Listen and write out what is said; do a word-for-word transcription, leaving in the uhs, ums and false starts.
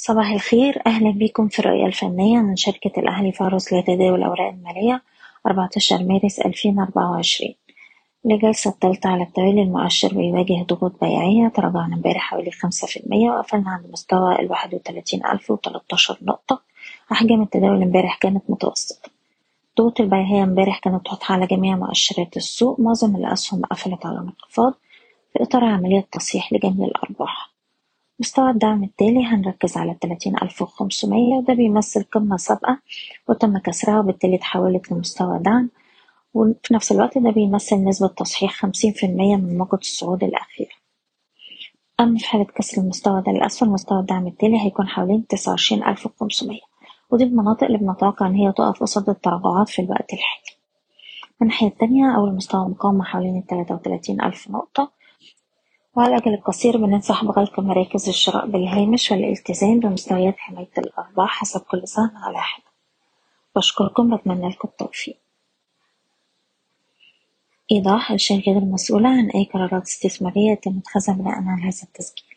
صباح الخير، أهلا بكم في الرؤية الفنية من شركة الأهلي فارس لتداول الأوراق المالية أربعتاشر مارس ألفين وأربعة وعشرين. لجلسة التالتة على التوالي المؤشر بيواجه ضغوط بيعية. تراجعنا امبارح حوالي خمسة في المية وقفلنا عند مستوى الواحد وتلاتين ألف وتلاتاشر نقطة. أحجام التداول امبارح كانت متوسطة. ضغوط البيعية امبارح كانت واضحة على جميع مؤشرات السوق. معظم الأسهم قفلت على انخفاض في إطار عملية تصحيح لجني الأرباح. مستوى الدعم التالي هنركز على تلاتين ألف وخمسمية، وده بيمثل قمة سابقة وتم كسرها وبالتالي اتحولت لمستوى دعم، وفي نفس الوقت ده بيمثل نسبة تصحيح خمسين في المية من موجة الصعود الأخير. أما في حالة كسر المستوى ده للأسفل، مستوى الدعم التالي هيكون حوالين تسعة وعشرين ألف وخمسمية، ودي المناطق اللي بنتوقع إن هي تقف قصاد التراجعات في الوقت الحالي. من الناحية التانية، أول مستوى مقاومة حوالين التلاتة وتلاتين ألف نقطة، وعلى الأجل القصير بننصح بغلق مراكز الشراء بالهامش والالتزام بمستويات حماية الأرباح حسب كل سهم على حدة. بشكركم، بتمنى لكم التوفيق. إيضاح: الشركة غير مسؤولة عن أي قرارات استثمارية يتم اتخاذها بناء على هذا التسجيل.